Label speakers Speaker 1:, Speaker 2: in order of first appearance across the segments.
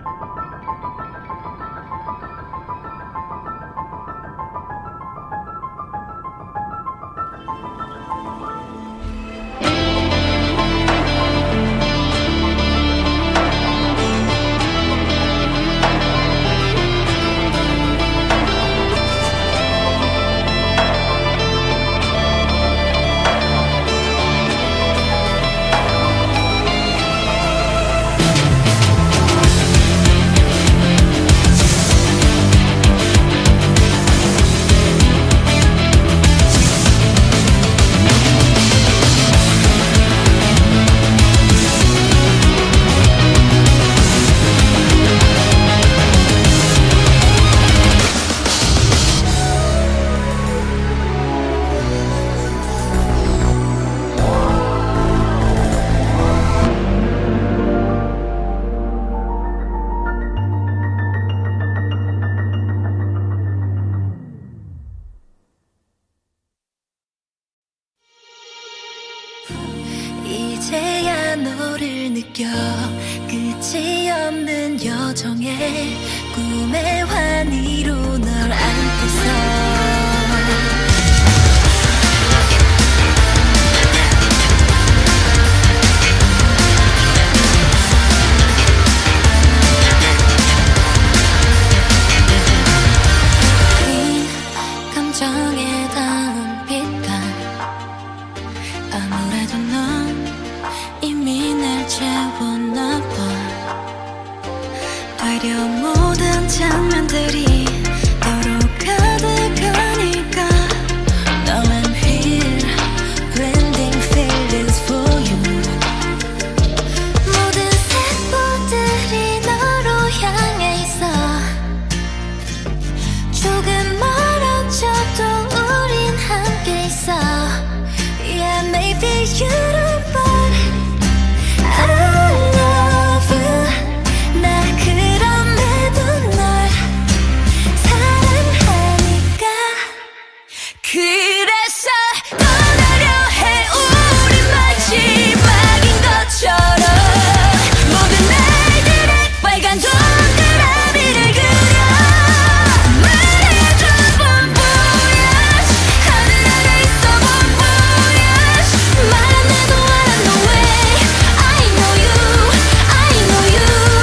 Speaker 1: 이제야 너를 느껴 끝이 없는 여정에 꿈의 환희로 널 안고서 감정에 닿은 빛감 아무래도 넌 이미 날 채웠나봐 되려 모든 장면들이 너로 가득하니까 Now I'm here blending feelings for you 모든 색보들이 너로 향해 있어 조금 멀어져도 우린 함께 있어 Yeah maybe you don't but I love you 나 그럼에도 널 사랑하니까 그래서 떠나려 해 우리 마지막인 것처럼 모든 날들의 빨간 동그라미를 그려 말해줘 bonvoyage 하늘 아래 있어 bonvoyage 말 안 해도 I know way I know you I know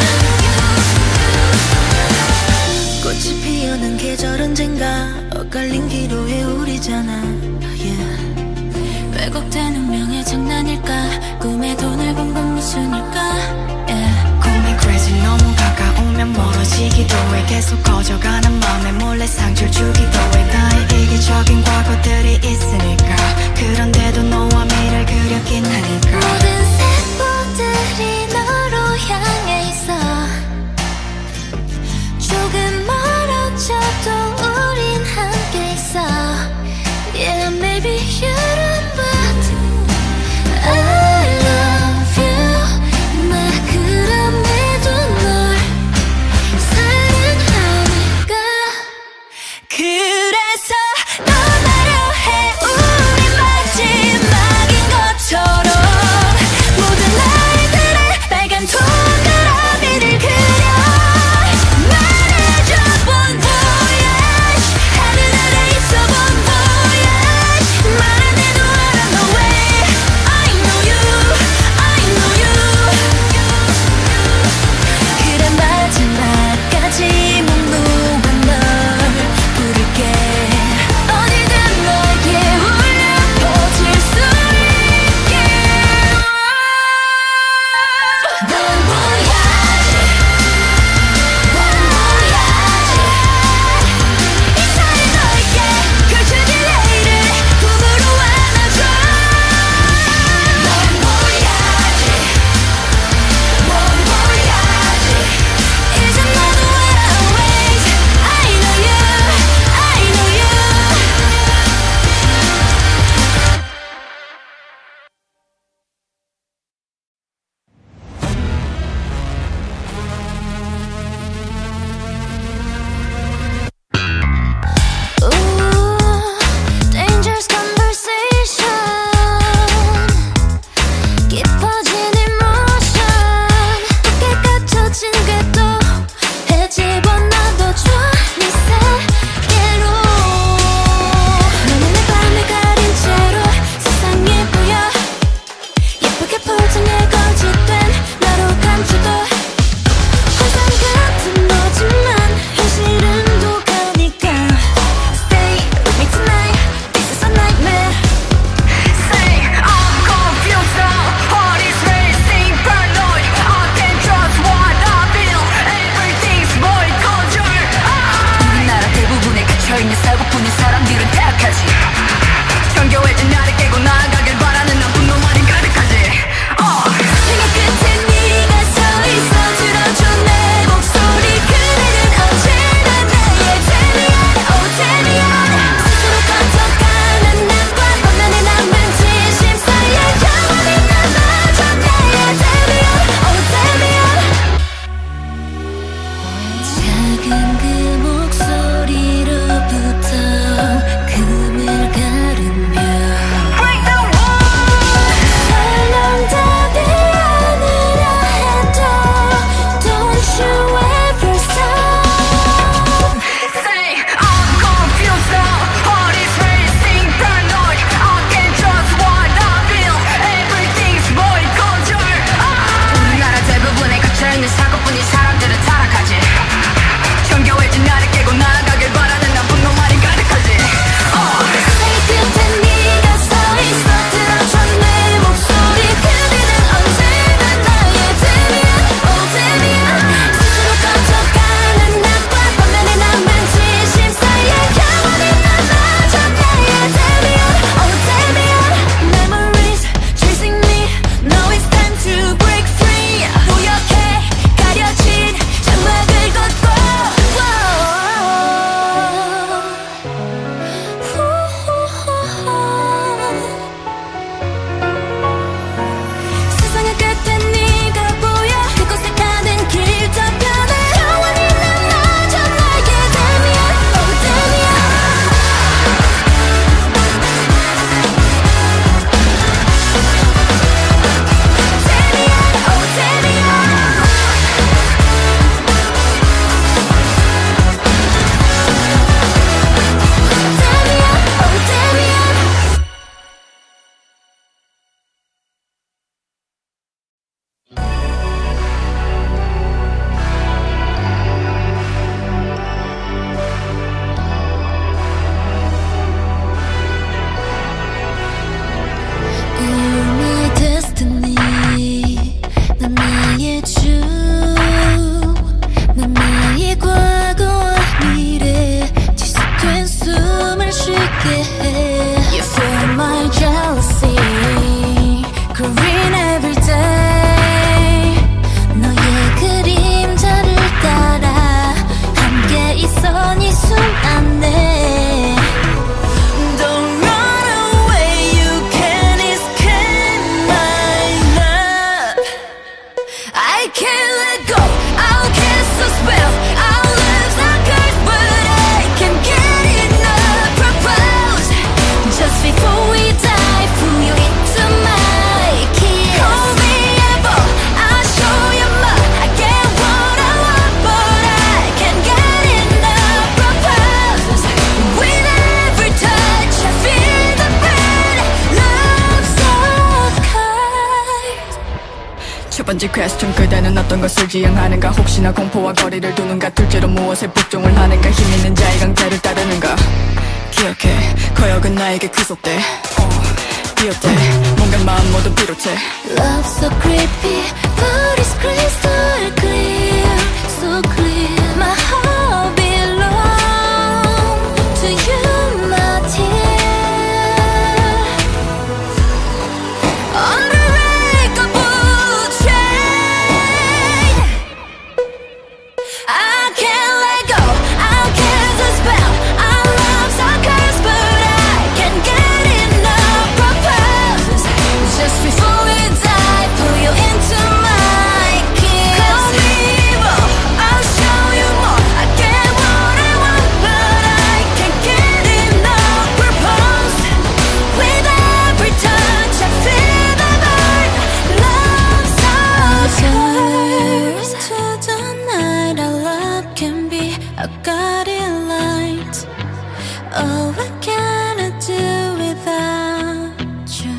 Speaker 1: you 꽃이 피어난 계절 언젠가 엇갈린 기로에 우리잖아 yeah. 왜곡된 운명의 장난일까 꿈에도 넓은 건 무슨 일까 yeah.
Speaker 2: 꿈이 crazy 너무 가까우면 멀어지기도 해 계속 커져가는 맘에 몰래 상처를 주기도 해 나의 이기적인 과거들이 있으니까 그런데도 너와 미래를 그렸긴 하니까
Speaker 1: 모든 색보들이 너로 향해 있어 조금 멀어져도 우린 함께 있어 Yeah maybe you don't but I love you 나 그럼에도 널 사랑하니까 그래서
Speaker 3: 번지 퀘스천 그대는 어떤 것을 지향하는가 혹시나 공포와 거리를 두는가 둘째로 무엇에 복종을 하는가 힘있는 자의 강제를 따르는가 기억해 거역은 나에게 귀속돼 비롯돼 뭔가 마음 모두 비롯해
Speaker 1: Love so creepy but it's crystal clear so clear my heart belongs to you my dear unbreakable chain I can't let go I'll cast a spell our love's a curse but I can't get enough propose just before we die pull you into my kiss call me evil I'll show you more I get what I want but I can't get enough propose with every touch I feel the burn love's a curse to the night our love can be a guiding light oh what can I do without you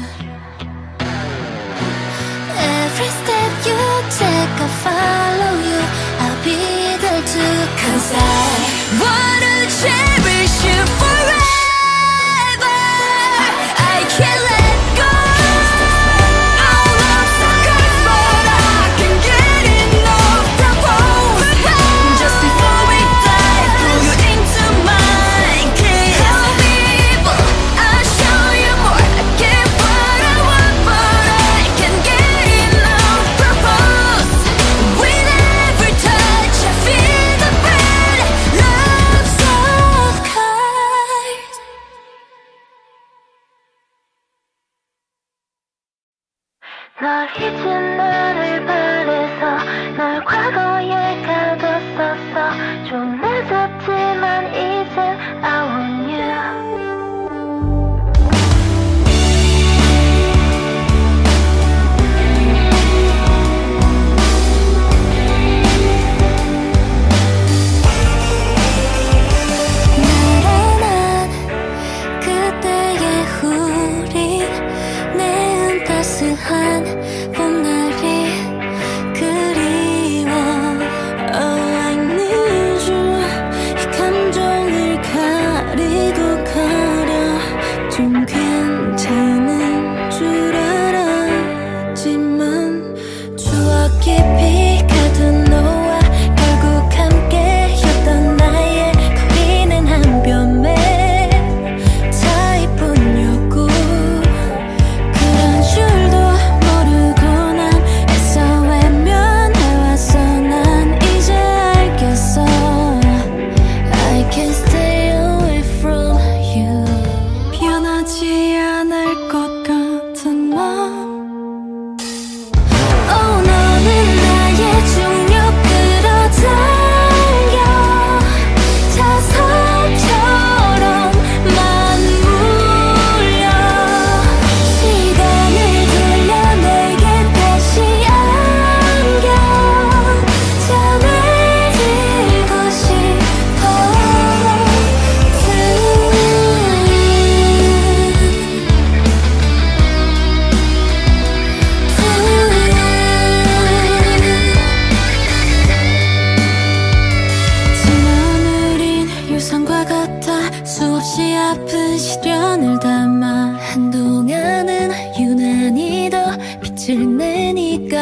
Speaker 1: every step you take I follow you I'll be there too cause I wanna cherish you forever I can't let go our love's a curse but I can't get enough propose just before we die pull you into my kiss call me evil I'll show you more I get what I want but I can't get enough propose with every touch I feel the burn love's so kind 널 잊은 너를 바래서 널 과거에 가뒀었어 좀 늦었지만 이젠 I want you 나른한 그때의 우리 내은 따스한 봄날이 그리워 Oh I need you 이 감정을 가리고 가려 좀 괜찮은 줄 알았지만 추억 깊이 가둔 너와 결국 함께였던 나의 거리는 한 뼘에 차이뿐이었고 그런 줄도 모르고 난 애써 외면해왔어 난 이제 알겠어 I can't stay away from you 변하지 않을 것 같은 맘 Oh 너는 나의 중력 끌어당겨 자석처럼만 물려 시간을 돌려 내게 다시 안겨 잠을 들고 싶어 지난 우린 유성과 같아 수없이 아픈 시련을 담아 한동안은 유난히 더 빛을 내니까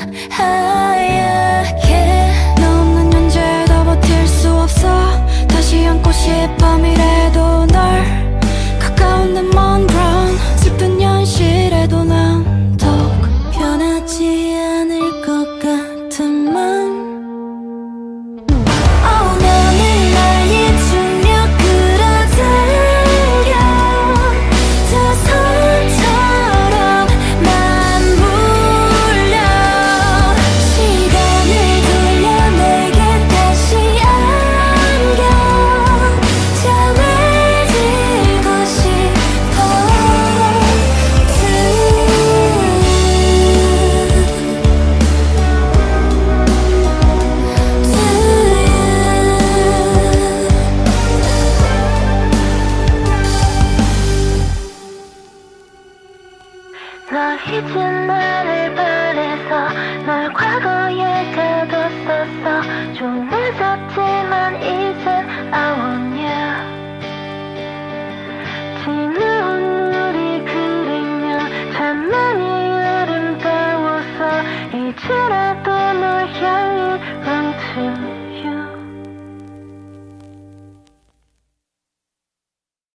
Speaker 1: 하얗게 너 없는 현재도 버틸 수 없어 다시 안고 싶어 미래도 널 가까운 내 먼 ground 슬픈 현실에도 난 더욱 변하지 않을 것 같은 맘 Oh 너는 나의 중력 끌어당겨 to